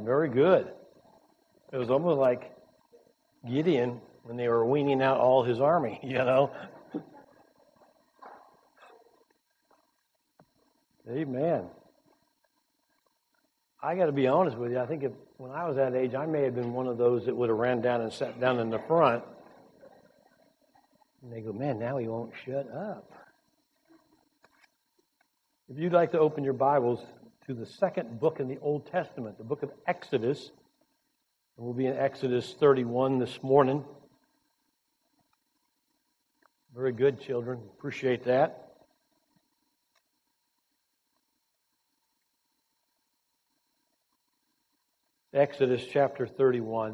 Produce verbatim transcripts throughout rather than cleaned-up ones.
Amen. Very good. It was almost like Gideon when they were weaning out all his army, you know. Amen. I got to be honest with you. I think if, when I was that age, I may have been one of those that would have ran down and sat down in the front. And they go, man, now he won't shut up. If you'd like to open your Bibles to the second book in the Old Testament, the book of Exodus, and we'll be in Exodus thirty-one this morning. Very good, children. Appreciate that. Exodus chapter thirty-one.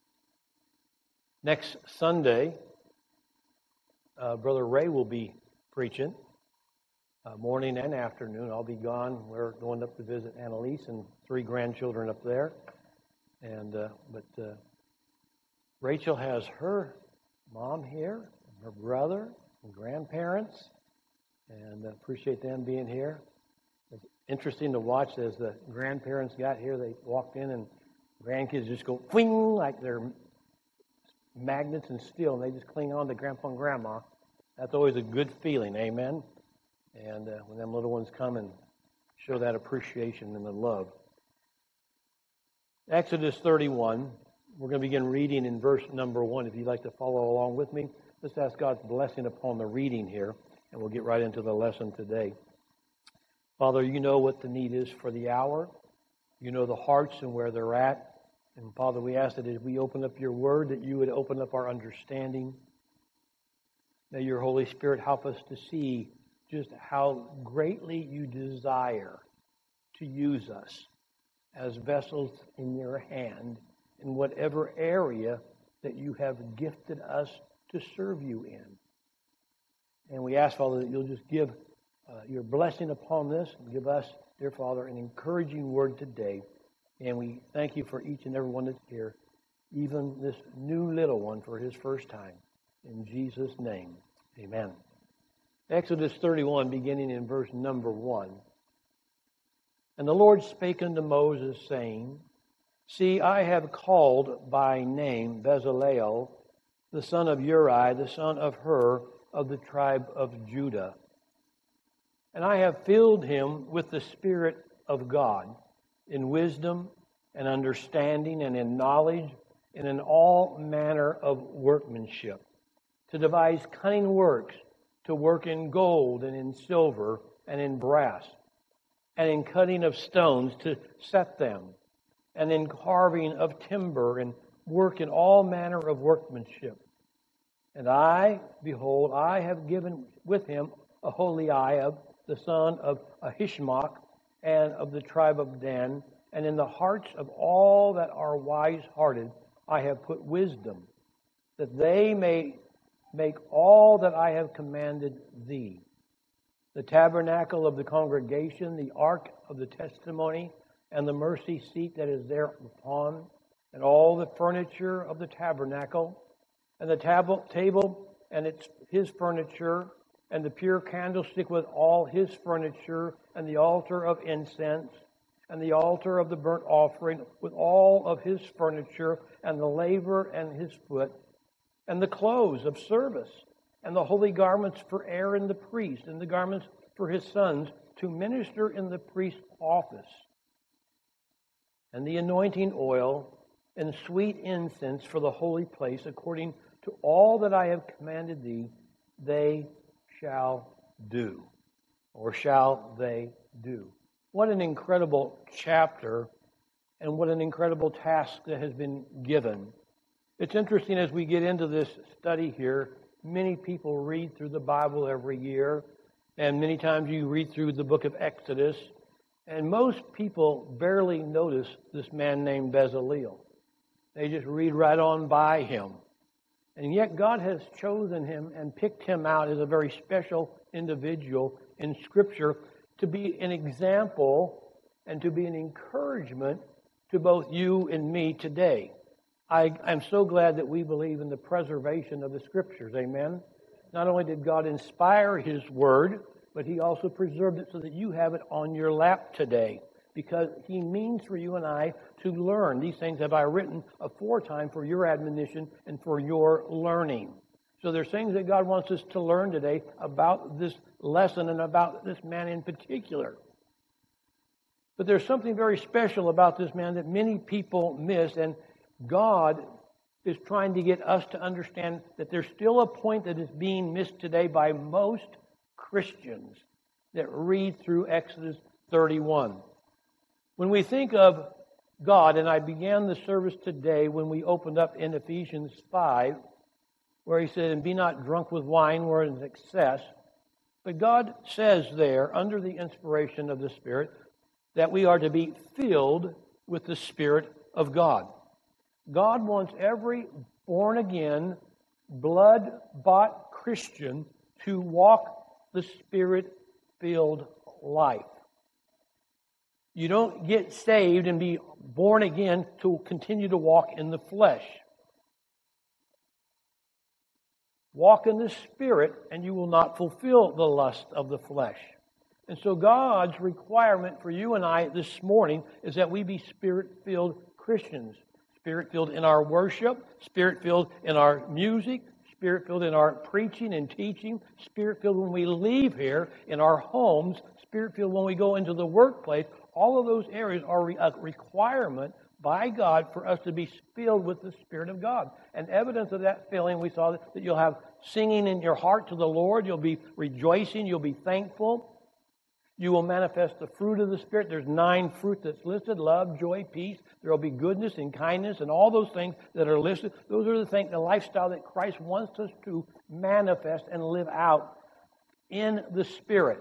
Next Sunday, uh, Brother Ray will be preaching, uh, morning and afternoon. I'll be gone. We're going up to visit Annalise and three grandchildren up there. And uh, but uh, Rachel has her mom here, her brother, and grandparents, and uh, appreciate them being here. It's interesting to watch as the grandparents got here. They walked in and grandkids just go whing like they're magnets and steel, and they just cling on to Grandpa and Grandma. That's always a good feeling, amen? And uh, when them little ones come and show that appreciation and the love. Exodus thirty-one, we're going to begin reading in verse number one. If you'd like to follow along with me, let's ask God's blessing upon the reading here, and we'll get right into the lesson today. Father, you know what the need is for the hour. You know the hearts and where they're at. And Father, we ask that as we open up your word, that you would open up our understanding. May your Holy Spirit help us to see just how greatly you desire to use us as vessels in your hand in whatever area that you have gifted us to serve you in. And we ask, Father, that you'll just give uh, your blessing upon this and give us, dear Father, an encouraging word today. And we thank you for each and every one that's here, even this new little one for his first time. In Jesus' name, amen. Exodus thirty-one, beginning in verse number one. And the Lord spake unto Moses, saying, See, I have called by name Bezaleel, the son of Uri, the son of Hur, of the tribe of Judah. And I have filled him with the Spirit of God, in wisdom and understanding and in knowledge and in all manner of workmanship, to devise cunning works, to work in gold and in silver and in brass, and in cutting of stones to set them, and in carving of timber, and work in all manner of workmanship. And I, behold, I have given with him Aholiab, the son of Ahishmach, and of the tribe of Dan, and in the hearts of all that are wise-hearted I have put wisdom, that they may make all that I have commanded thee. The tabernacle of the congregation, the ark of the testimony, and the mercy seat that is thereupon, and all the furniture of the tabernacle, and the tab- table and its his furniture, and the pure candlestick with all his furniture, and the altar of incense, and the altar of the burnt offering with all of his furniture, and the laver and his foot, and the clothes of service, and the holy garments for Aaron the priest, and the garments for his sons to minister in the priest's office, and the anointing oil, and sweet incense for the holy place, according to all that I have commanded thee, they shall do, or shall they do. What an incredible chapter, and what an incredible task that has been given. It's interesting as we get into this study here, many people read through the Bible every year, and many times you read through the book of Exodus, and most people barely notice this man named Bezaleel. They just read right on by him. And yet God has chosen him and picked him out as a very special individual in Scripture to be an example and to be an encouragement to both you and me today. I, I'm so glad that we believe in the preservation of the Scriptures. Amen? Not only did God inspire His Word, but He also preserved it so that you have it on your lap today. because He means for you and I to learn. These things have I written aforetime for your admonition and for your learning. So there's things that God wants us to learn today about this lesson and about this man in particular. But there's something very special about this man that many people miss, and God is trying to get us to understand that there's still a point that is being missed today by most Christians that read through Exodus thirty-one. When we think of God, and I began the service today when we opened up in Ephesians five, where He said, and be not drunk with wine wherein is excess. But God says there, under the inspiration of the Spirit, that we are to be filled with the Spirit of God. God wants every born-again, blood-bought Christian to walk the Spirit-filled life. You don't get saved and be born again to continue to walk in the flesh. Walk in the Spirit, and you will not fulfill the lust of the flesh. And so God's requirement for you and I this morning is that we be Spirit-filled Christians. Spirit-filled in our worship, Spirit-filled in our music, Spirit-filled in our preaching and teaching, Spirit-filled when we leave here in our homes, Spirit-filled when we go into the workplace. All of those areas are a requirement by God for us to be filled with the Spirit of God. And evidence of that filling, we saw that you'll have singing in your heart to the Lord. You'll be rejoicing. You'll be thankful. You will manifest the fruit of the Spirit. There's nine fruit that's listed: love, joy, peace. There will be goodness and kindness and all those things that are listed. Those are the things, the lifestyle that Christ wants us to manifest and live out in the Spirit.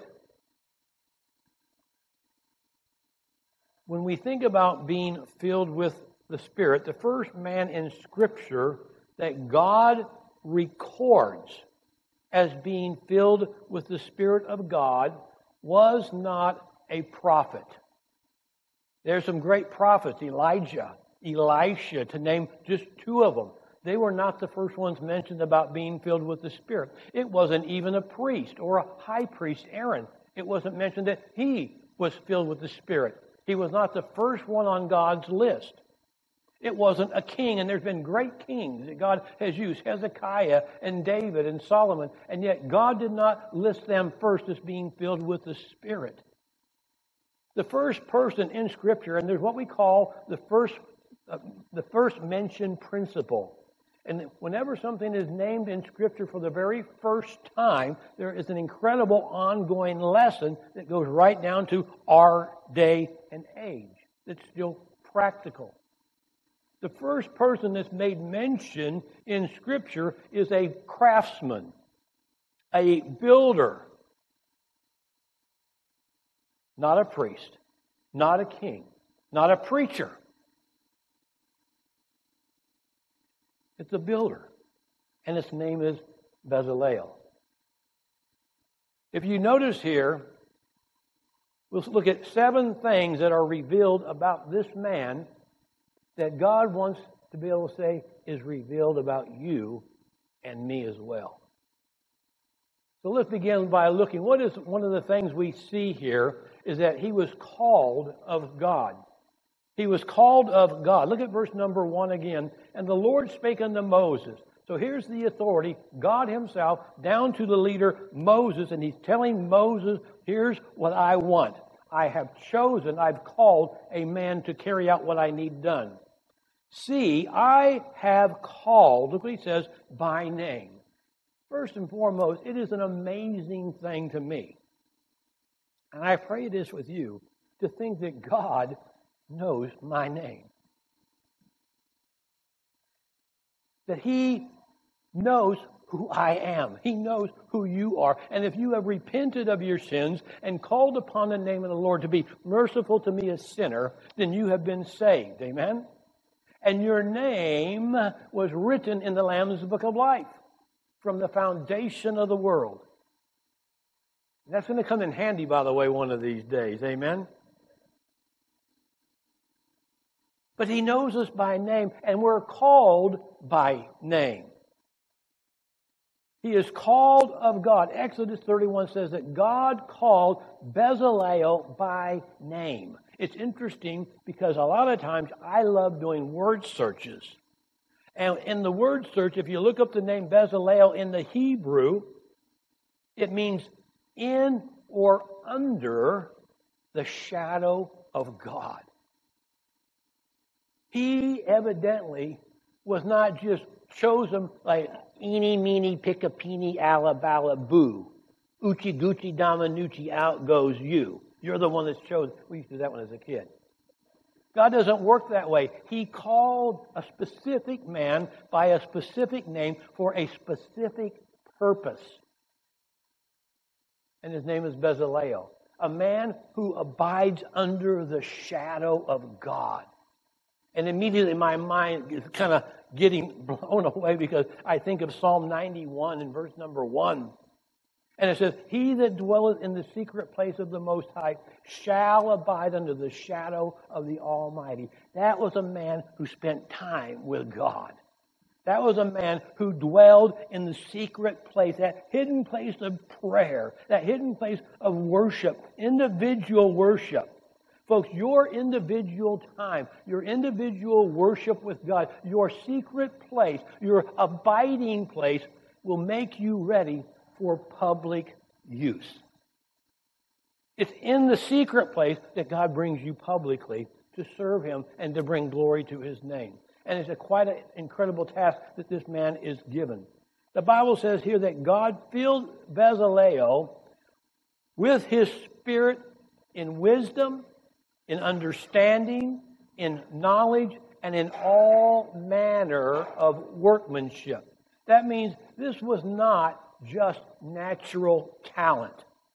When we think about being filled with the Spirit, the first man in Scripture that God records as being filled with the Spirit of God was not a prophet. There's some great prophets, Elijah, Elisha, to name just two of them. They were not the first ones mentioned about being filled with the Spirit. It wasn't even a priest or a high priest, Aaron. It wasn't mentioned that he was filled with the Spirit. He was not the first one on God's list. It wasn't a king, and there's been great kings that God has used, Hezekiah and David and Solomon, and yet God did not list them first as being filled with the Spirit. The first person in Scripture, and there's what we call the first, uh, the first mention principle. And whenever something is named in Scripture for the very first time, there is an incredible ongoing lesson that goes right down to our day and age. It's still practical. The first person that's made mention in Scripture is a craftsman, a builder. Not a priest, not a king, not a preacher. It's a builder, and its name is Bezalel. If you notice here, we'll look at seven things that are revealed about this man that God wants to be able to say is revealed about you and me as well. So let's begin by looking. What is one of the things we see here is that he was called of God. He was called of God. Look at verse number one again. And the Lord spake unto Moses. So here's the authority, God Himself, down to the leader Moses, and He's telling Moses, here's what I want. I have chosen, I've called a man to carry out what I need done. See, I have called, look what He says, by name. First and foremost, it is an amazing thing to me, and I pray it is with you, to think that God knows my name. That He knows who I am. He knows who you are. And if you have repented of your sins and called upon the name of the Lord to be merciful to me, a sinner, then you have been saved. Amen? And your name was written in the Lamb's Book of Life from the foundation of the world. And that's going to come in handy, by the way, one of these days. Amen? But He knows us by name, and we're called by name. He is called of God. Exodus thirty-one says that God called Bezalel by name. It's interesting because a lot of times I love doing word searches. And in the word search, if you look up the name Bezalel in the Hebrew, it means in or under the shadow of God. He evidently was not just chosen like eeny, meeny, pick-a-peeny, ala-bala, boo. Uchi, Gucci, Damanucci, out goes you. You're the one that's chosen. We used to do that one as a kid. God doesn't work that way. He called a specific man by a specific name for a specific purpose. And his name is Bezalel, a man who abides under the shadow of God. And immediately my mind is kind of getting blown away because I think of Psalm ninety-one and verse number one. And it says, he that dwelleth in the secret place of the Most High shall abide under the shadow of the Almighty. That was a man who spent time with God. That was a man who dwelled in the secret place, that hidden place of prayer, that hidden place of worship, individual worship. Folks, your individual time, your individual worship with God, your secret place, your abiding place will make you ready for public use. It's in the secret place that God brings you publicly to serve Him and to bring glory to His name. And it's a quite an incredible task that this man is given. The Bible says here that God filled Bezalel with His Spirit in wisdom, in understanding, in knowledge, and in all manner of workmanship. That means this was not just natural talent.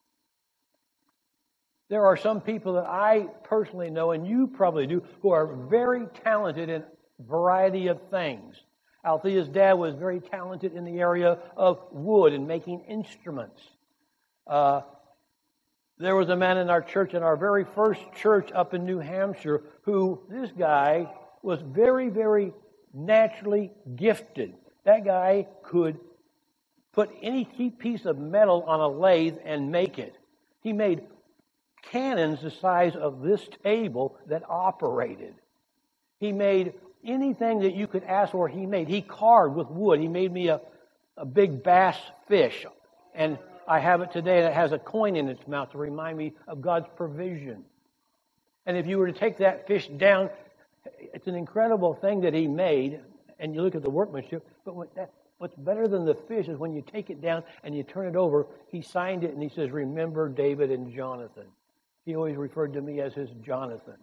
There are some people that I personally know, and you probably do, who are very talented in a variety of things. Althea's dad was very talented in the area of wood and making instruments. Uh, there was a man in our church, in our very first church up in New Hampshire, who, this guy, was very, very naturally gifted. That guy could put any piece of metal on a lathe and make it. He made cannons the size of this table that operated. He made anything that you could ask for, he made. He carved with wood. He made me a, a big bass fish. And I have it today that has a coin in its mouth to remind me of God's provision. And if you were to take that fish down, it's an incredible thing that he made. And you look at the workmanship, but what that What's better than the fish is when you take it down and you turn it over, he signed it and he says, remember David and Jonathan. He always referred to me as his Jonathan.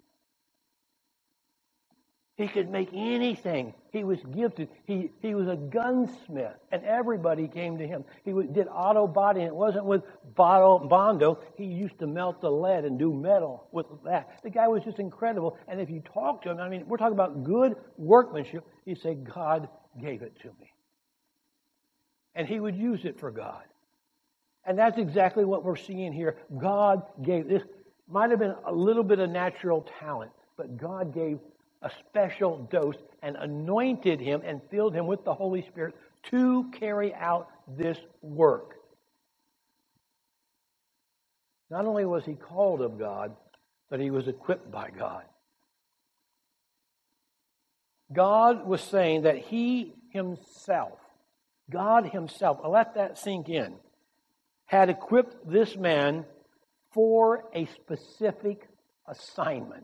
He could make anything. He was gifted. He he was a gunsmith, and everybody came to him. He did auto body, and it wasn't with Bondo. He used to melt the lead and do metal with that. The guy was just incredible. And if you talk to him, I mean, we're talking about good workmanship. He'd say, God gave it to me. And he would use it for God. And that's exactly what we're seeing here. God gave this. Might have been a little bit of natural talent, but God gave a special dose and anointed him and filled him with the Holy Spirit to carry out this work. Not only was he called of God, but he was equipped by God. God was saying that he himself, God himself, let that sink in, had equipped this man for a specific assignment.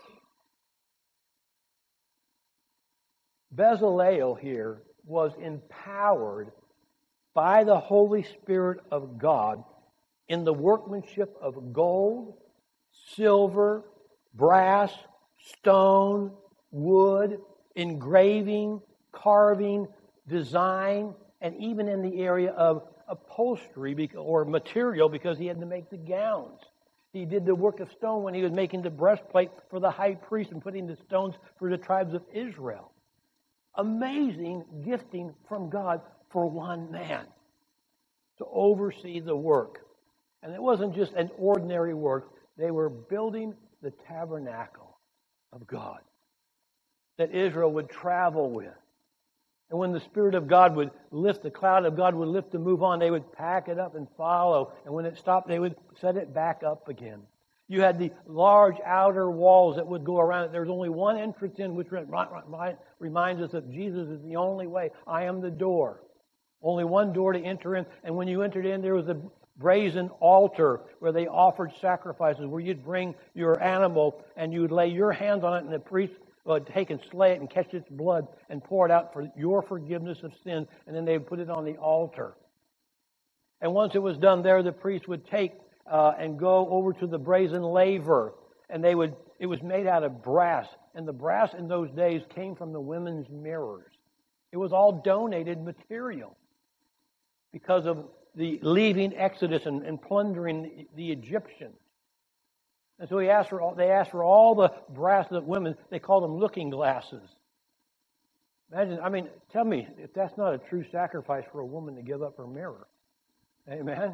Bezalel here was empowered by the Holy Spirit of God in the workmanship of gold, silver, brass, stone, wood, engraving, carving, design, and even in the area of upholstery or material, because he had to make the gowns. He did the work of stone when he was making the breastplate for the high priest and putting the stones for the tribes of Israel. Amazing gifting from God for one man to oversee the work. And it wasn't just an ordinary work. They were building the tabernacle of God that Israel would travel with. And when the Spirit of God would lift, the cloud of God would lift and move on, they would pack it up and follow. And when it stopped, they would set it back up again. You had the large outer walls that would go around it. There's only one entrance in, which reminds us that Jesus is the only way. I am the door. Only one door to enter in. And when you entered in, there was a brazen altar where they offered sacrifices, where you'd bring your animal and you would lay your hands on it, and the priest would take and slay it and catch its blood and pour it out for your forgiveness of sin. And then they would put it on the altar. And once it was done there, the priest would take uh, and go over to the brazen laver. And they would, it was made out of brass. And the brass in those days came from the women's mirrors. It was all donated material because of the leaving Exodus and, and plundering the Egyptians. And so he asked for all, they asked for all the brass of the women. They called them looking glasses. Imagine, I mean, tell me if that's not a true sacrifice for a woman to give up her mirror. Amen?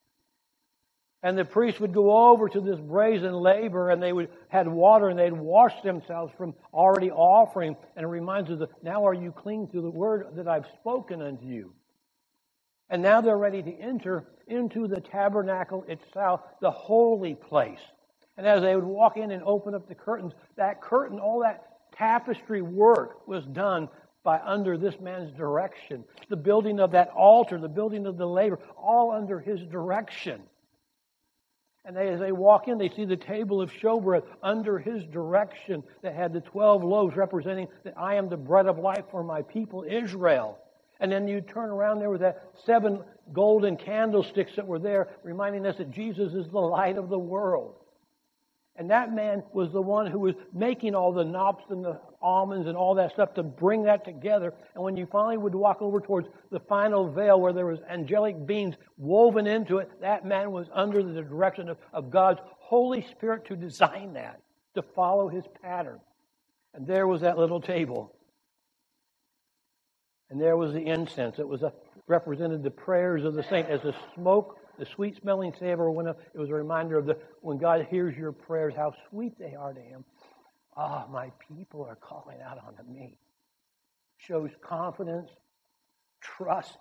And the priest would go over to this brazen laver, and they would had water, and they'd wash themselves from already offering. And it reminds us, of, now are you clean through the word that I've spoken unto you? And now they're ready to enter into the tabernacle itself, the holy place. And as they would walk in and open up the curtains, that curtain, all that tapestry work was done by under this man's direction. The building of that altar, the building of the laver, all under his direction. And they, as they walk in, they see the table of showbread under his direction that had the twelve loaves representing that I am the bread of life for my people Israel. And then you turn around, there was that seven golden candlesticks that were there, reminding us that Jesus is the light of the world. And that man was the one who was making all the knops and the almonds and all that stuff to bring that together. And when you finally would walk over towards the final veil where there was angelic beings woven into it, that man was under the direction of, of God's Holy Spirit to design that, to follow his pattern. And there was that little table. And there was the incense. It was a, represented the prayers of the saint as the smoke. The sweet-smelling savor went up. It was a reminder of the when God hears your prayers, how sweet they are to Him. Ah, oh, my people are calling out unto me. Shows confidence, trust.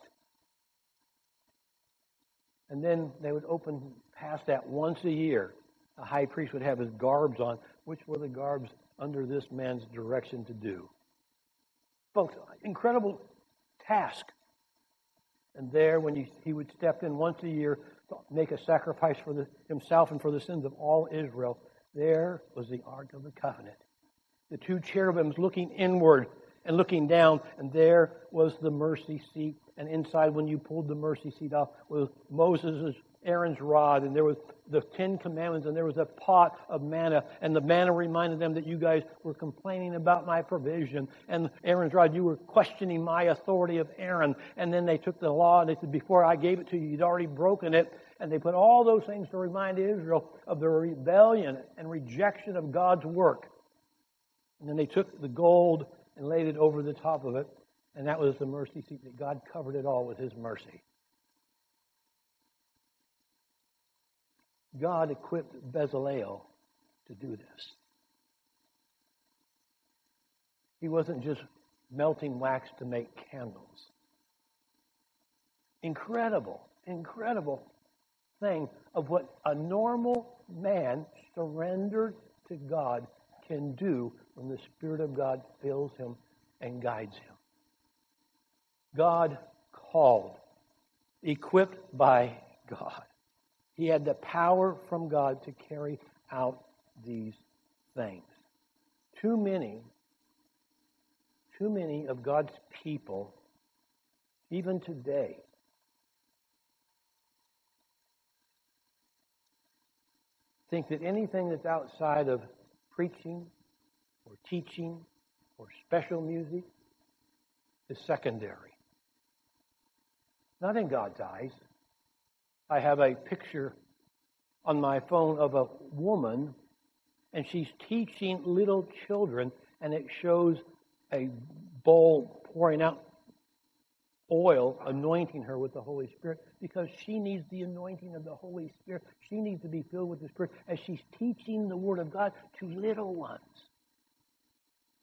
And then they would open past that once a year. The high priest would have his garbs on. Which were the garbs under this man's direction to do? Folks, incredible task. And there, when he, he would step in once a year to make a sacrifice for the, himself and for the sins of all Israel, there was the Ark of the Covenant. The two cherubims looking inward and looking down, and there was the mercy seat. And inside, when you pulled the mercy seat off, was Moses' Aaron's rod, and there was the Ten Commandments, and there was a pot of manna, and the manna reminded them that you guys were complaining about my provision, and Aaron's rod, you were questioning my authority of Aaron, and then they took the law, and they said, before I gave it to you, you'd already broken it, and they put all those things to remind Israel of their rebellion and rejection of God's work. And then they took the gold and laid it over the top of it, and that was the mercy seat, that God covered it all with His mercy. God equipped Bezalel to do this. He wasn't just melting wax to make candles. Incredible, incredible thing of what a normal man surrendered to God can do when the Spirit of God fills him and guides him. God called, equipped by God. He had the power from God to carry out these things. Too many, too many of God's people, even today, think that anything that's outside of preaching or teaching or special music is secondary. Not in God's eyes. I have a picture on my phone of a woman, and she's teaching little children, and it shows a bowl pouring out oil, anointing her with the Holy Spirit, because she needs the anointing of the Holy Spirit. She needs to be filled with the Spirit as she's teaching the Word of God to little ones.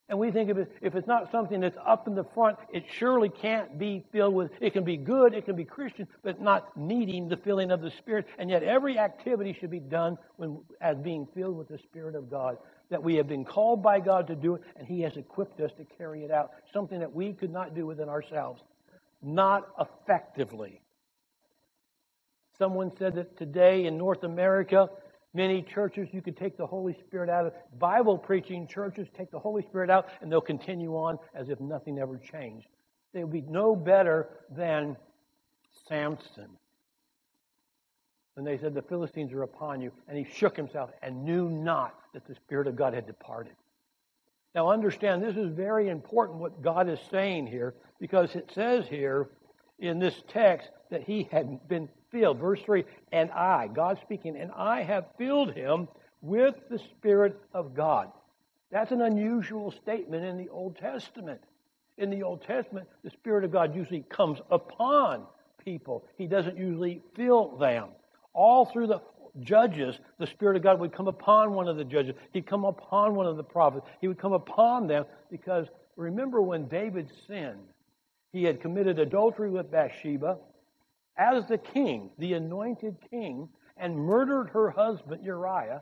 And we think of it, if it's not something that's up in the front, it surely can't be filled with, it can be good, it can be Christian, but not needing the filling of the Spirit. And yet every activity should be done when, as being filled with the Spirit of God. That we have been called by God to do it, and He has equipped us to carry it out. Something that we could not do within ourselves. Not effectively. Someone said that today in North America, many churches, you could take the Holy Spirit out of Bible preaching churches, take the Holy Spirit out, and they'll continue on as if nothing ever changed. They will be no better than Samson. And they said, the Philistines are upon you. And he shook himself and knew not that the Spirit of God had departed. Now understand, this is very important what God is saying here, because it says here in this text that he had been filled. Verse three, and I, God speaking, and I have filled him with the Spirit of God. That's an unusual statement in the Old Testament. In the Old Testament, the Spirit of God usually comes upon people. He doesn't usually fill them. All through the Judges, the Spirit of God would come upon one of the judges. He'd come upon one of the prophets. He would come upon them because remember when David sinned, he had committed adultery with Bathsheba as the king, the anointed king, and murdered her husband Uriah.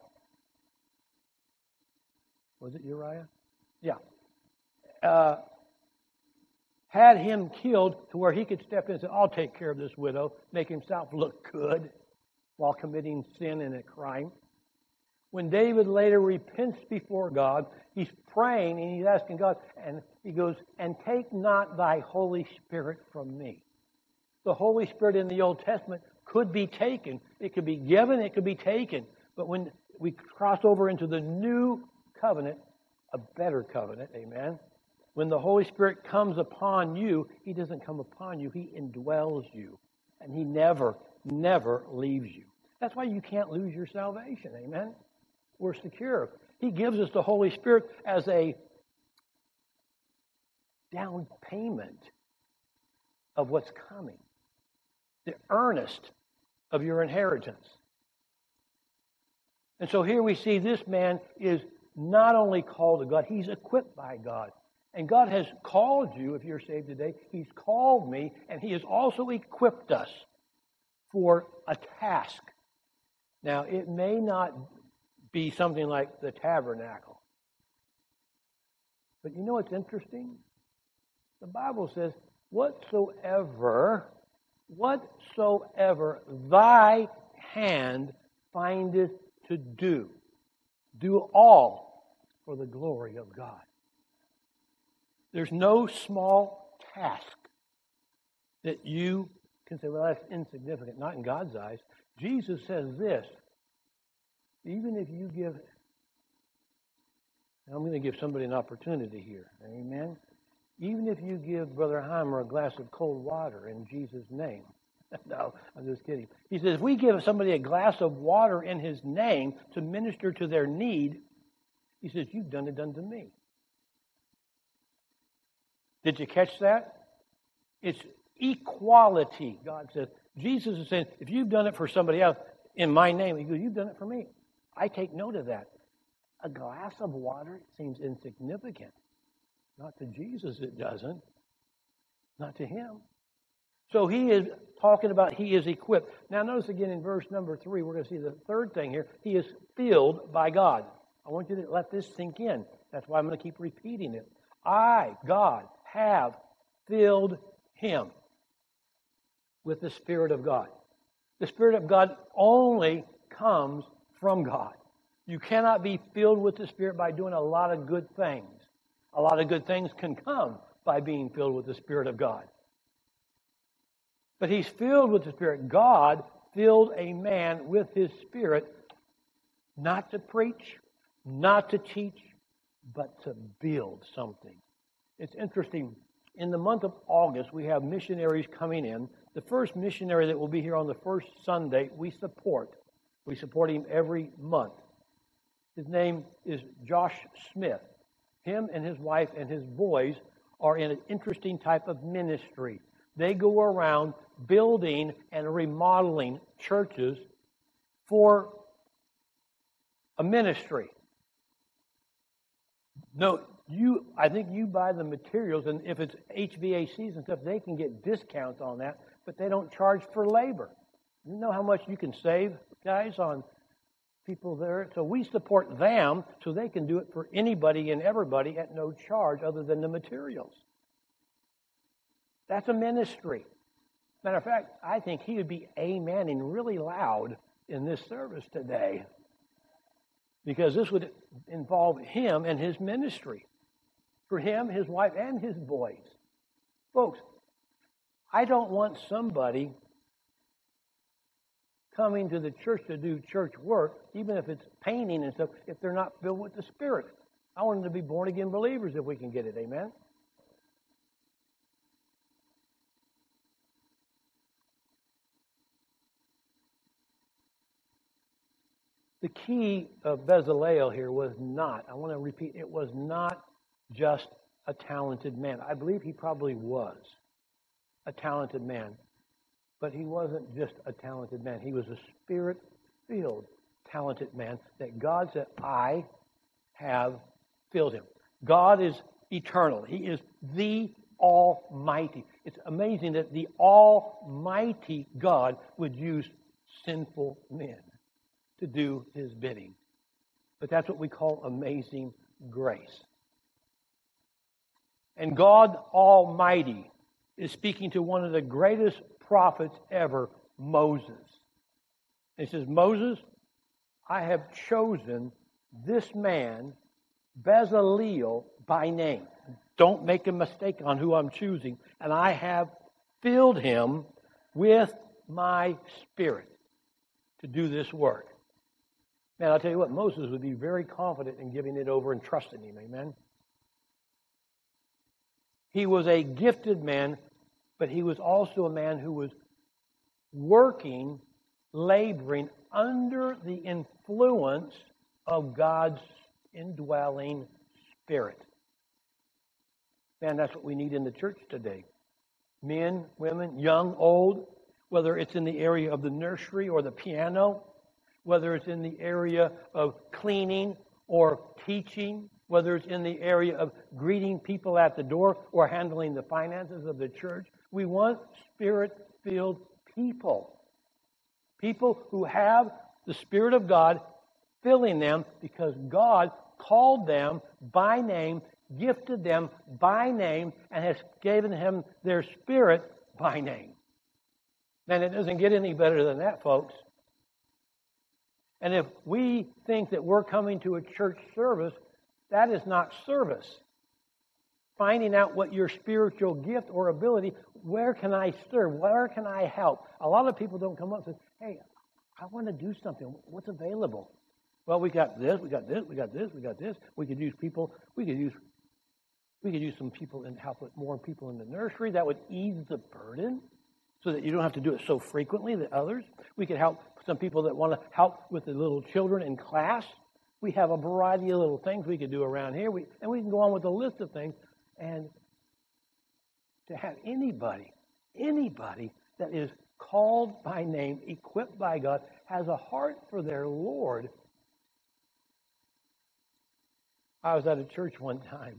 Was it Uriah? Yeah. Uh, had him killed to where he could step in and say, I'll take care of this widow, make himself look good while committing sin and a crime. When David later repents before God, he's praying and he's asking God, and he goes, and take not thy Holy Spirit from me. The Holy Spirit in the Old Testament could be taken. It could be given, it could be taken. But when we cross over into the new covenant, a better covenant, amen, when the Holy Spirit comes upon you, He doesn't come upon you, He indwells you. And He never, never leaves you. That's why you can't lose your salvation, amen? We're secure. He gives us the Holy Spirit as a down payment of what's coming. The earnest of your inheritance. And so here we see this man is not only called to God, he's equipped by God. And God has called you, if you're saved today, He's called me, and He has also equipped us for a task. Now, it may not be something like the tabernacle. But you know what's interesting? The Bible says, whatsoever, whatsoever thy hand findeth to do, do all for the glory of God. There's no small task that you can say, well, that's insignificant. Not in God's eyes. Jesus says this, even if you give, and I'm going to give somebody an opportunity here, amen? Even if you give Brother Heimer a glass of cold water in Jesus' name. No, I'm just kidding. He says, if we give somebody a glass of water in His name to minister to their need, He says, you've done it unto me. Did you catch that? It's equality, God says. Jesus is saying, if you've done it for somebody else in my name, He goes, you've done it for me. I take note of that. A glass of water seems insignificant. Not to Jesus, it doesn't. Not to Him. So He is talking about He is equipped. Now notice again in verse number three, we're going to see the third thing here. He is filled by God. I want you to let this sink in. That's why I'm going to keep repeating it. I, God, have filled him with the Spirit of God. The Spirit of God only comes from God. You cannot be filled with the Spirit by doing a lot of good things. A lot of good things can come by being filled with the Spirit of God. But he's filled with the Spirit. God filled a man with his Spirit not to preach, not to teach, but to build something. It's interesting. In the month of August, we have missionaries coming in. The first missionary that will be here on the first Sunday, we support. We support him every month. His name is Josh Smith. Him and his wife and his boys are in an interesting type of ministry. They go around building and remodeling churches for a ministry. No, You, I think you buy the materials, and if it's H V A Cs and stuff, they can get discounts on that, but they don't charge for labor. You know how much you can save, guys, on people there? So we support them so they can do it for anybody and everybody at no charge other than the materials. That's a ministry. Matter of fact, I think he would be amening really loud in this service today, because this would involve him and his ministry for him, his wife, and his boys. Folks, I don't want somebody coming to the church to do church work, even if it's painting and stuff, if they're not filled with the Spirit. I want them to be born-again believers if we can get it. Amen? The key of Bezalel here was not, I want to repeat, it was not just a talented man. I believe he probably was a talented man, but he wasn't just a talented man. He was a Spirit-filled, talented man that God said, I have filled him. God is eternal. He is the Almighty. It's amazing that the Almighty God would use sinful men to do his bidding. But that's what we call amazing grace. And God Almighty is speaking to one of the greatest prophets ever, Moses. And he says, Moses, I have chosen this man, Bezalel, by name. Don't make a mistake on who I'm choosing. And I have filled him with my Spirit to do this work. Man, I'll tell you what, Moses would be very confident in giving it over and trusting him. Amen? He was a gifted man, but he was also a man who was working, laboring under the influence of God's indwelling Spirit. Man, that's what we need in the church today. Men, women, young, old, whether it's in the area of the nursery or the piano, whether it's in the area of cleaning or teaching, whether it's in the area of greeting people at the door or handling the finances of the church. We want Spirit-filled people. People who have the Spirit of God filling them because God called them by name, gifted them by name, and has given them their Spirit by name. Man, it doesn't get any better than that, folks. And if we think that we're coming to a church service, that is not service. Finding out what your spiritual gift or ability, where can I serve? Where can I help? A lot of people don't come up and say, hey, I want to do something. What's available? Well, we got this, we got this, we got this, we got this. We could use people, we could use we could use some people and help with more people in the nursery. That would ease the burden so that you don't have to do it so frequently that others. We could help some people that want to help with the little children in class. We have a variety of little things we could do around here. We, and we can go on with a list of things. And to have anybody, anybody that is called by name, equipped by God, has a heart for their Lord. I was at a church one time,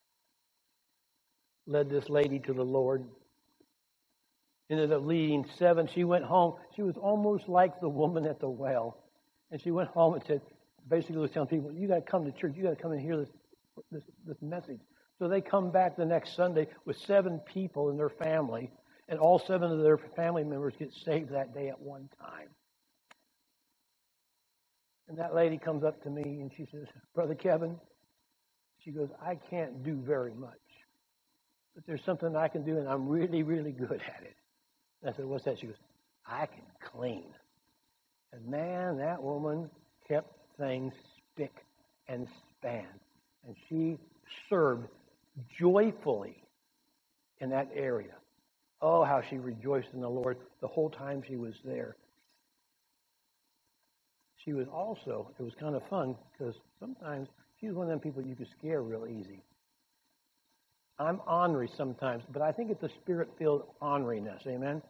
led this lady to the Lord, ended up leading seven. She went home. She was almost like the woman at the well. And she went home and said, basically was telling people, you got to come to church. You got to come and hear this, this, this message. So they come back the next Sunday with seven people in their family, and all seven of their family members get saved that day at one time. And that lady comes up to me and she says, Brother Kevin, she goes, I can't do very much, but there's something I can do, and I'm really, really good at it. And I said, what's that? She goes, I can clean. And man, that woman kept things spick and span. And she served joyfully in that area. Oh, how she rejoiced in the Lord the whole time she was there. She was also, it was kind of fun, because sometimes she was one of them people you could scare real easy. I'm ornery sometimes, but I think it's a Spirit-filled orneriness. Amen?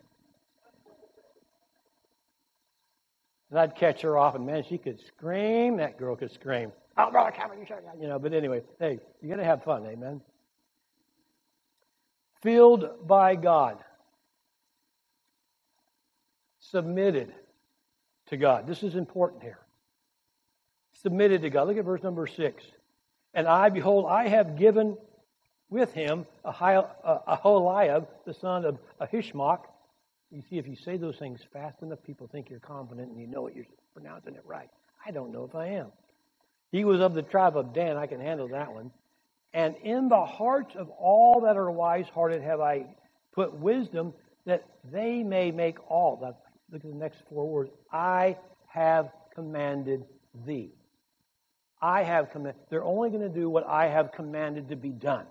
And I'd catch her off, and man, she could scream. That girl could scream. Oh, brother, come on, you should, you know. But anyway, hey, you got to have fun, amen. Filled by God, submitted to God. This is important here. Submitted to God. Look at verse number six. And I, behold, I have given with him Aholiab, the son of Ahishmaach. You see, if you say those things fast enough, people think you're confident and you know it, you're pronouncing it right. I don't know if I am. He was of the tribe of Dan. I can handle that one. And in the hearts of all that are wise-hearted have I put wisdom, that they may make all. That, look at the next four words. I have commanded thee. I have commanded. They're only going to do what I have commanded to be done.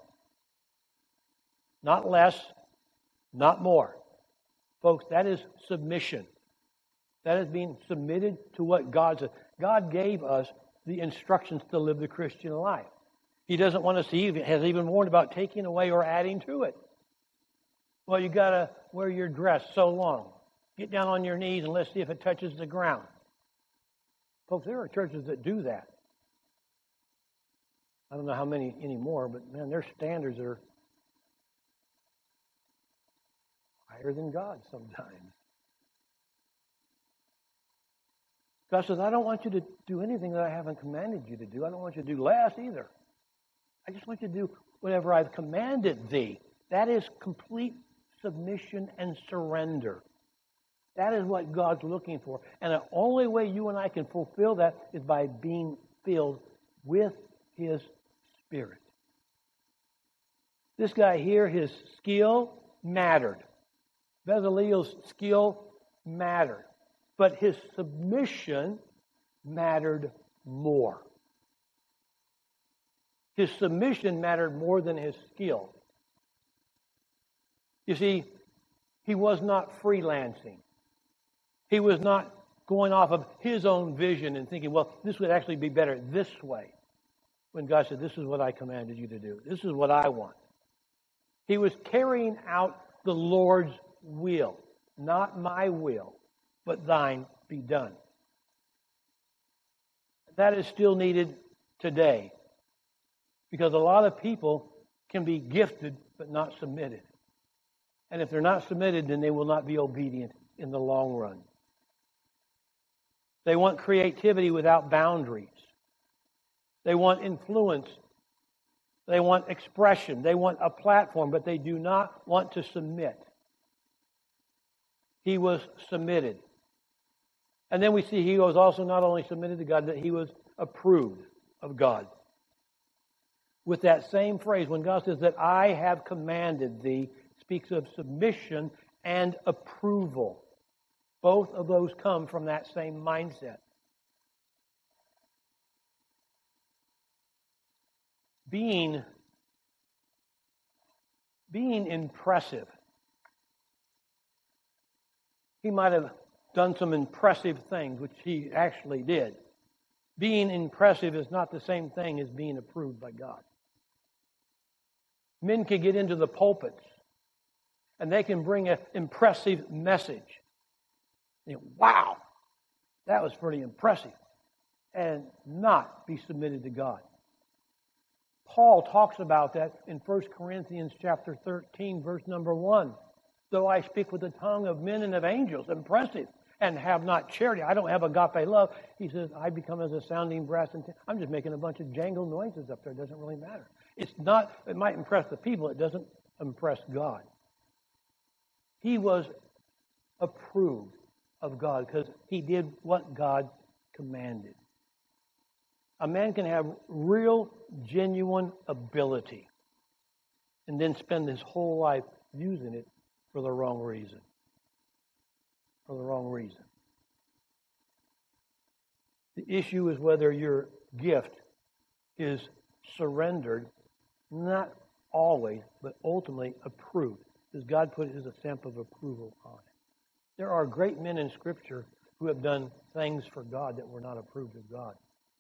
Not less, not more. Folks, that is submission. That is being submitted to what God says. God gave us the instructions to live the Christian life. He doesn't want us to even, has even warned about taking away or adding to it. Well, you got to wear your dress so long. Get down on your knees and let's see if it touches the ground. Folks, there are churches that do that. I don't know how many anymore, but man, their standards are higher than God sometimes. God says, I don't want you to do anything that I haven't commanded you to do. I don't want you to do less either. I just want you to do whatever I've commanded thee. That is complete submission and surrender. That is what God's looking for. And the only way you and I can fulfill that is by being filled with His Spirit. This guy here, his skill mattered. Bezalel's skill mattered. But his submission mattered more. His submission mattered more than his skill. You see, he was not freelancing. He was not going off of his own vision and thinking, well, this would actually be better this way. When God said, this is what I commanded you to do. This is what I want. He was carrying out the Lord's will. Not my will, but thine be done. That is still needed today. Because a lot of people can be gifted but not submitted. And if they're not submitted, then they will not be obedient in the long run. They want creativity without boundaries. They want influence. They want expression. They want a platform, but they do not want to submit. He was submitted. And then we see he was also not only submitted to God, that he was approved of God. With that same phrase, when God says that I have commanded thee, speaks of submission and approval. Both of those come from that same mindset. Being, being impressive. He might have done some impressive things, which he actually did. Being impressive is not the same thing as being approved by God. Men can get into the pulpits and they can bring an impressive message. You know, wow, that was pretty impressive. And not be submitted to God. Paul talks about that in First Corinthians chapter thirteen, verse number one. Though I speak with the tongue of men and of angels, impressive, and have not charity, I don't have agape love. He says, I become as a sounding brass. And t- I'm just making a bunch of jangle noises up there. It doesn't really matter. It's not, it might impress the people. It doesn't impress God. He was approved of God because he did what God commanded. A man can have real, genuine ability and then spend his whole life using it for the wrong reason. For the wrong reason. The issue is whether your gift is surrendered, not always, but ultimately approved. Does God put his stamp of approval on it? There are great men in Scripture who have done things for God that were not approved of God.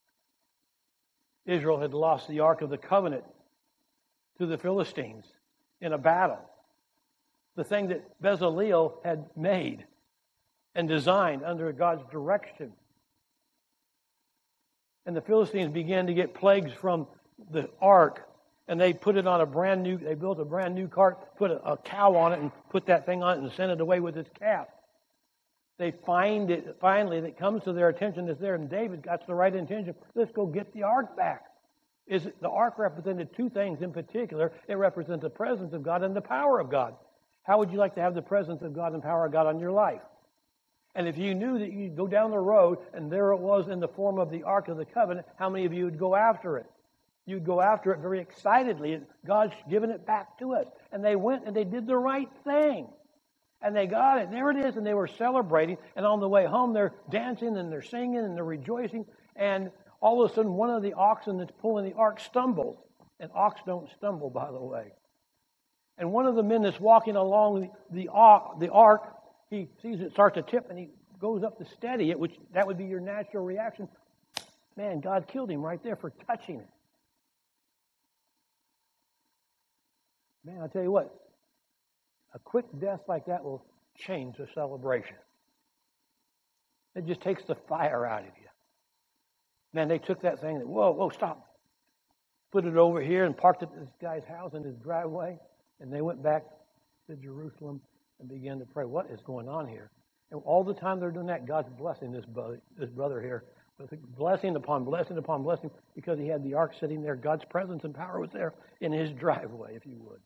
Israel had lost the Ark of the Covenant to the Philistines in a battle. The thing that Bezalel had made and designed under God's direction. And the Philistines began to get plagues from the ark. And they put it on a brand new, they built a brand new cart, put a, a cow on it and put that thing on it and sent it away with its calf. They find it, finally, it comes to their attention, it's there, and David got the right intention. Let's go get the ark back. Is it, the ark represented two things in particular. It represents the presence of God and the power of God. How would you like to have the presence of God and power of God on your life? And if you knew that you'd go down the road and there it was in the form of the Ark of the Covenant, how many of you would go after it? You'd go after it very excitedly. God's given it back to us. And they went and they did the right thing. And they got it. There it is. And they were celebrating. And on the way home, they're dancing and they're singing and they're rejoicing. And all of a sudden, one of the oxen that's pulling the ark stumbles. And ox don't stumble, by the way. And one of the men that's walking along the, the, the ark, he sees it start to tip and he goes up to steady it, which that would be your natural reaction. Man, God killed him right there for touching it. Man, I'll tell you what, a quick death like that will change the celebration. It just takes the fire out of you. Man, they took that thing, and, whoa, whoa, stop. Put it over here and parked it at this guy's house in his driveway, and they went back to Jerusalem and began to pray. What is going on here? And all the time they're doing that, God's blessing this brother, this brother here. Blessing upon blessing upon blessing, because he had the ark sitting there. God's presence and power was there in his driveway, if you would.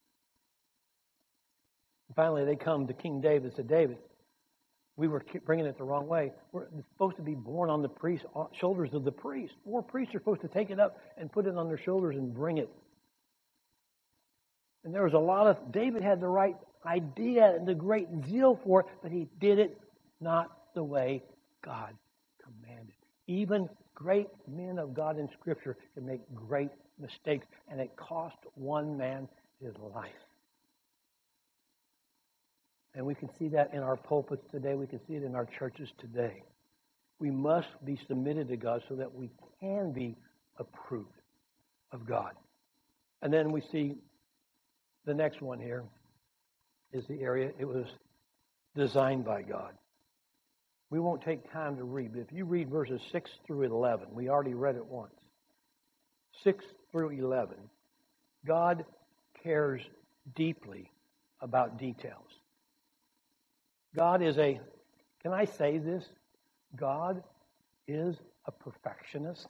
And finally, they come to King David and said, David, we were bringing it the wrong way. We're supposed to be borne on the priest, shoulders of the priest. Four priests are supposed to take it up and put it on their shoulders and bring it. And there was a lot of, David had the right idea and the great zeal for it, but he did it not the way God commanded. Even great men of God in Scripture can make great mistakes, and it cost one man his life. And we can see that in our pulpits today. We can see it in our churches today. We must be submitted to God so that we can be approved of God. And then we see the next one here is the area it was designed by God. We won't take time to read, but if you read verses six through eleven, we already read it once. six through eleven, God cares deeply about details. God is a, can I say this? God is a perfectionist.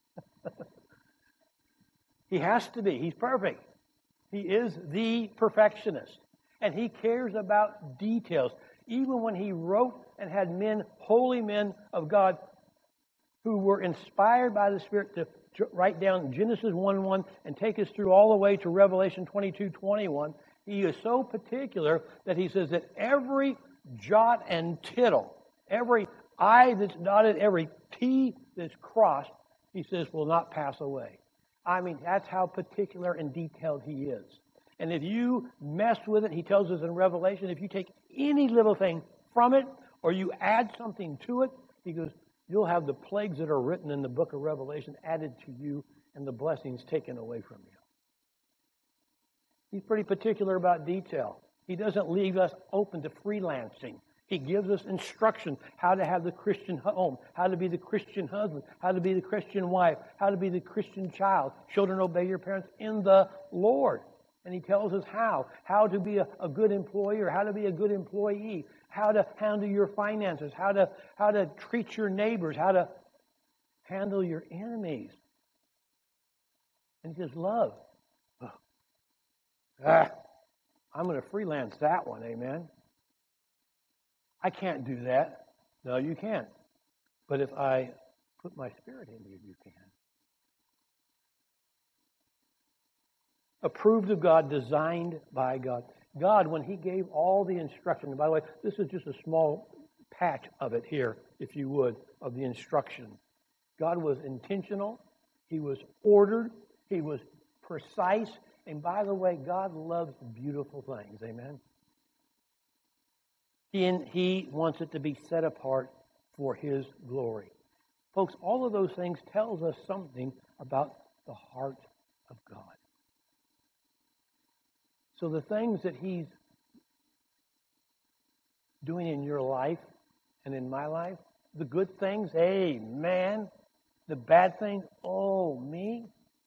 He has to be. He's perfect. He is the perfectionist. And he cares about details. Even when he wrote and had men, holy men of God, who were inspired by the Spirit to write down Genesis one one and take us through all the way to Revelation twenty-two twenty-one, he is so particular that he says that every jot and tittle, every I that's dotted, every T that's crossed, he says will not pass away. I mean, that's how particular and detailed he is. And if you mess with it, he tells us in Revelation, if you take any little thing from it or you add something to it, he goes, you'll have the plagues that are written in the book of Revelation added to you and the blessings taken away from you. He's pretty particular about detail. He doesn't leave us open to freelancing. He gives us instruction how to have the Christian home, how to be the Christian husband, how to be the Christian wife, how to be the Christian child. Children, obey your parents in the Lord. And he tells us how. How to be a, a good employer, how to be a good employee, how to handle your finances, how to, how to treat your neighbors, how to handle your enemies. And he says, love. Ah, I'm going to freelance that one, amen? I can't do that. No, you can't. But if I put my Spirit in you, you can. Approved of God, designed by God. God, when he gave all the instruction, and by the way, this is just a small patch of it here, if you would, of the instruction. God was intentional. He was ordered. He was precise. And by the way, God loves beautiful things. Amen? He, he wants it to be set apart for his glory. Folks, all of those things tells us something about the heart of God. So the things that he's doing in your life and in my life, the good things, amen. The bad things, oh, me.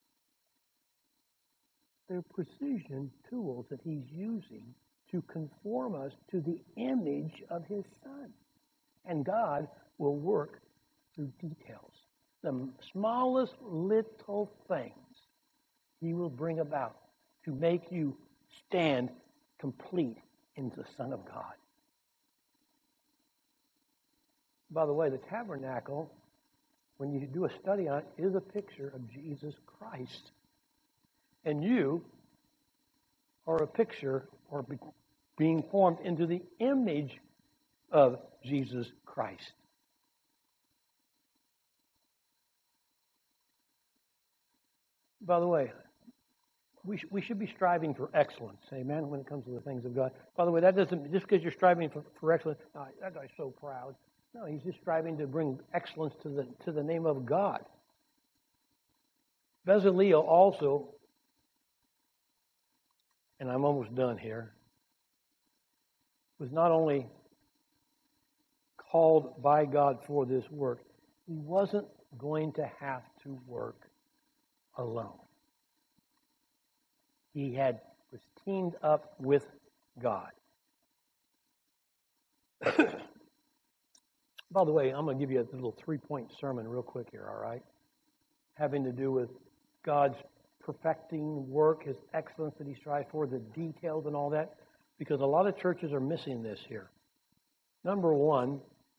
They're precision tools that he's using to conform us to the image of his Son. And God will work through details. The smallest little things he will bring about to make you stand complete in the Son of God. By the way, the tabernacle, when you do a study on it, is a picture of Jesus Christ. And you are a picture or be, being formed into the image of Jesus Christ. By the way, we, sh- we should be striving for excellence, amen, when it comes to the things of God. By the way, that doesn't, just because you're striving for, for excellence, oh, that guy's so proud. No, he's just striving to bring excellence to the to the name of God. Bezaleel also, and I'm almost done here, was not only called by God for this work, he wasn't going to have to work alone. He had was teamed up with God. By the way, I'm going to give you a little three-point sermon real quick here, all right? Having to do with God's perfecting work, his excellence that he strives for, the details and all that, because a lot of churches are missing this here. Number one,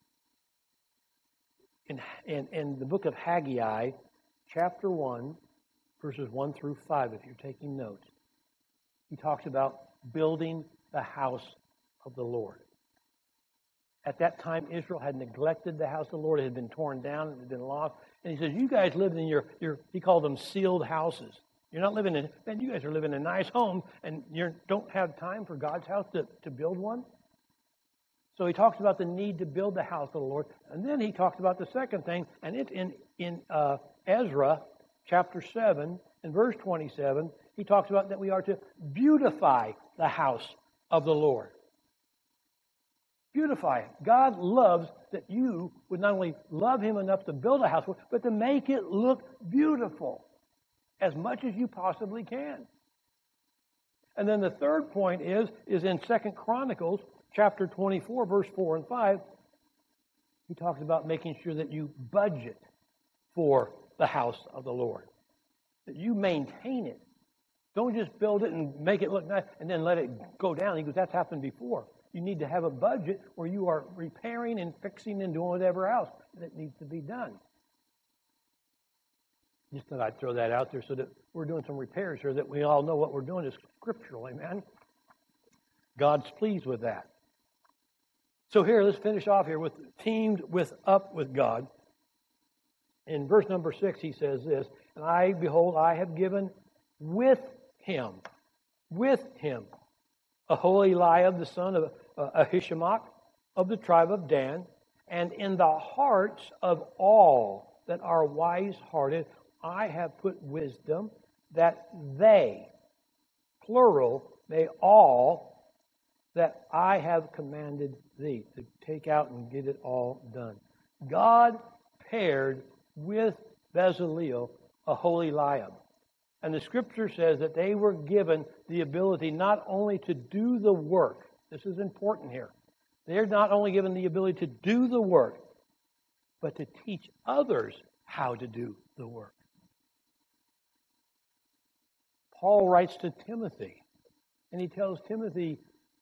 in, in, in the book of Haggai, chapter one, verses one through five, if you're taking notes, he talks about building the house of the Lord. At that time, Israel had neglected the house of the Lord. It had been torn down. It had been lost. And he says, you guys live in your, your he called them sealed houses. You're not living in, man, you guys are living in nice homes, and you don't have time for God's house to, to build one. So he talks about the need to build the house of the Lord. And then he talks about the second thing, and it's in, in uh, Ezra chapter seven and verse twenty-seven. He talks about that we are to beautify the house of the Lord. Beautify it. God loves that you would not only love him enough to build a house, but to make it look beautiful as much as you possibly can. And then the third point is, is in Second Chronicles chapter twenty-four, verse four and five, he talks about making sure that you budget for the house of the Lord. That you maintain it. Don't just build it and make it look nice and then let it go down. He goes, that's happened before. You need to have a budget where you are repairing and fixing and doing whatever else that needs to be done. Just thought I'd throw that out there so that we're doing some repairs here, that we all know what we're doing is scriptural, amen? God's pleased with that. So here, let's finish off here with teamed with up with God. In verse number six, he says this, and I, behold, I have given with him, with him, Aholiab, the son of uh, Ahishamach, of the tribe of Dan, and in the hearts of all that are wise-hearted, I have put wisdom, that they, plural, may all that I have commanded thee, to take out and get it all done. God paired with Bezaleel Aholiab. And the scripture says that they were given the ability not only to do the work. This is important here. They're not only given the ability to do the work, but to teach others how to do the work. Paul writes to Timothy, and he tells Timothy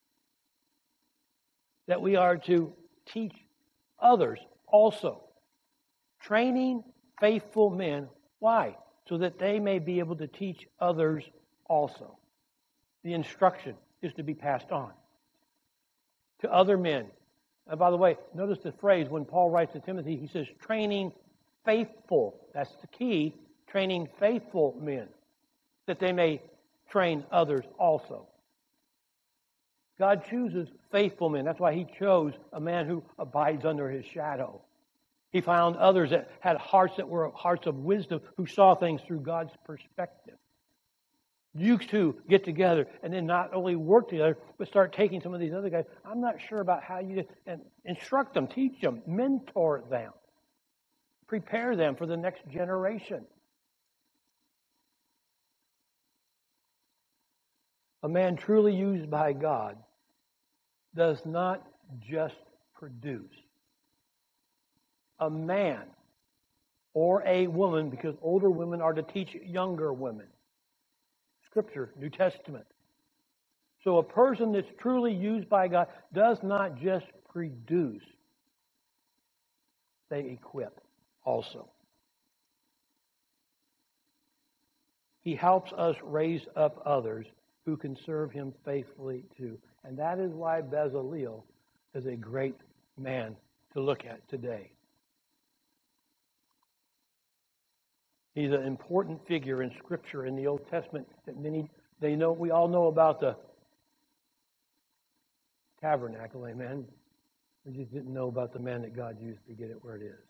that we are to teach others also. Training faithful men. Why? So that they may be able to teach others also. The instruction is to be passed on to other men. And by the way, notice the phrase when Paul writes to Timothy, he says, training faithful. That's the key. Training faithful men, that they may train others also. God chooses faithful men. That's why he chose a man who abides under his shadow. He found others that had hearts that were hearts of wisdom, who saw things through God's perspective. You two get together and then not only work together, but start taking some of these other guys. I'm not sure about how you and instruct them, teach them, mentor them. Prepare them for the next generation. A man truly used by God does not just produce. A man or a woman, because older women are to teach younger women. Scripture, New Testament. So a person that's truly used by God does not just produce. They equip also. He helps us raise up others who can serve Him faithfully too. And that is why Bezaleel is a great man to look at today. He's an important figure in Scripture in the Old Testament that many, they know, we all know about the tabernacle, amen? We just didn't know about the man that God used to get it where it is.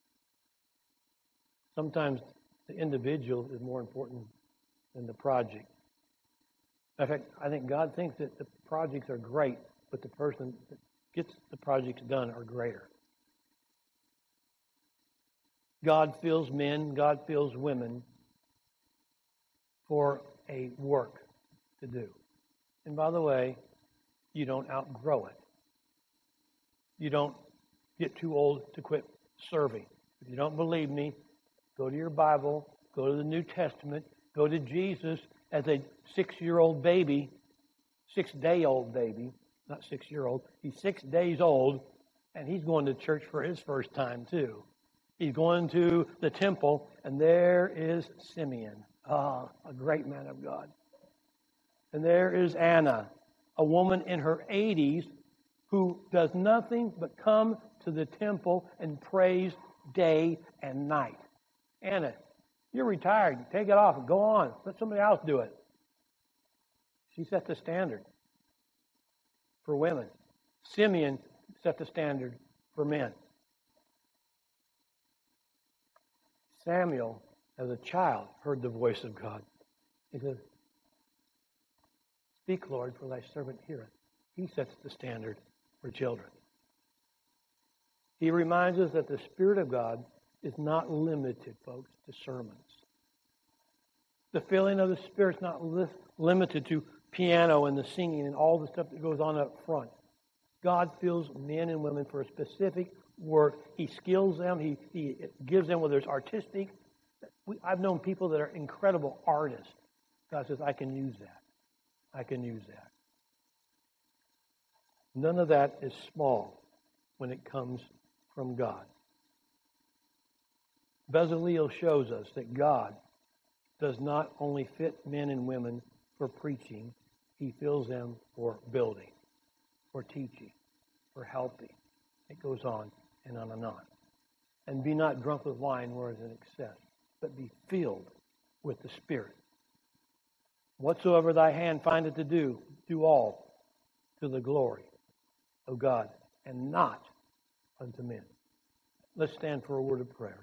Sometimes the individual is more important than the project. In fact, I think God thinks that the projects are great, but the person that gets the projects done are greater. God fills men, God fills women for a work to do. And by the way, you don't outgrow it. You don't get too old to quit serving. If you don't believe me, go to your Bible, go to the New Testament, go to Jesus as a six-year-old baby, six-day-old baby, not six-year-old. He's six days old, and he's going to church for his first time, too. He's going to the temple, and there is Simeon, ah, a great man of God. And there is Anna, a woman in her eighties who does nothing but come to the temple and praise day and night. Anna, you're retired. Take it off and go on. Let somebody else do it. She set the standard for women. Simeon set the standard for men. Samuel, as a child, heard the voice of God. He says, "Speak, Lord, for thy servant heareth." He sets the standard for children. He reminds us that the Spirit of God is not limited, folks, to sermons. The filling of the Spirit is not li- limited to piano and the singing and all the stuff that goes on up front. God fills men and women for a specific work. He skills them. He, he gives them, whether it's artistic. We, I've known people that are incredible artists. God says, I can use that. I can use that. None of that is small when it comes from God. Bezaleel shows us that God does not only fit men and women for preaching, He fills them for building, for teaching, for helping. It goes on and on and on. And be not drunk with wine whereas in excess, but be filled with the Spirit. Whatsoever thy hand findeth to do, do all to the glory of God, and not unto men. Let's stand for a word of prayer.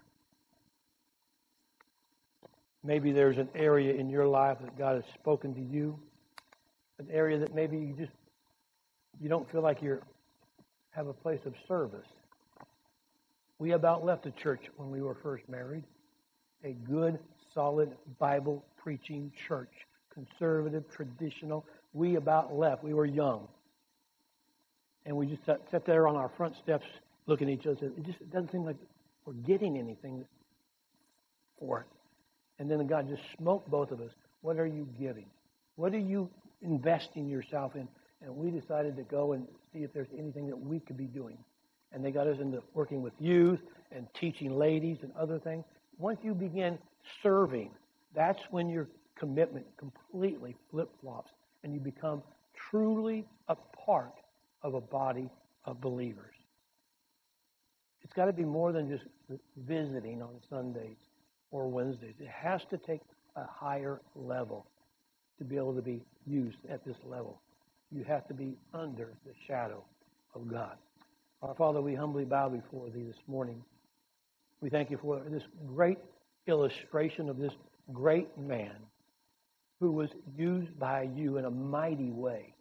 Maybe there's an area in your life that God has spoken to you, an area that maybe you just you don't feel like you have a place of service. We about left the church when we were first married, a good, solid, Bible-preaching church, conservative, traditional. We about left. We were young. And we just sat, sat there on our front steps looking at each other. It just it doesn't seem like we're getting anything for it. And then God just smoked both of us. What are you giving? What are you investing yourself in? And we decided to go and see if there's anything that we could be doing. And they got us into working with youth and teaching ladies and other things. Once you begin serving, that's when your commitment completely flip-flops and you become truly a part of a body of believers. It's got to be more than just visiting on Sundays or Wednesdays. It has to take a higher level to be able to be used at this level. You have to be under the shadow of God. Our Father, we humbly bow before Thee this morning. We thank You for this great illustration of this great man who was used by You in a mighty way.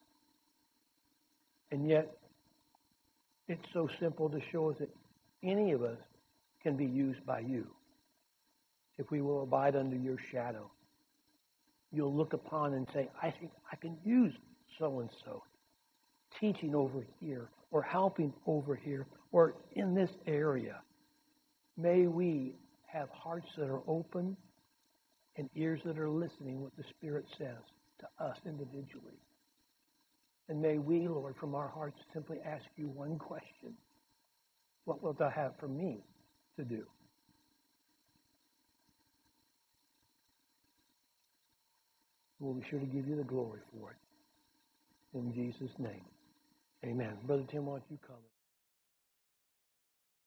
And yet, it's so simple to show us that any of us can be used by you. If we will abide under your shadow, you'll look upon and say, I think I can use so-and-so, teaching over here, or helping over here, or in this area. May we have hearts that are open and ears that are listening what the Spirit says to us individually. And may we, Lord, from our hearts simply ask you one question. What wilt thou have for me to do? We'll be sure to give you the glory for it. In Jesus' name, amen. Brother Tim, why don't you come?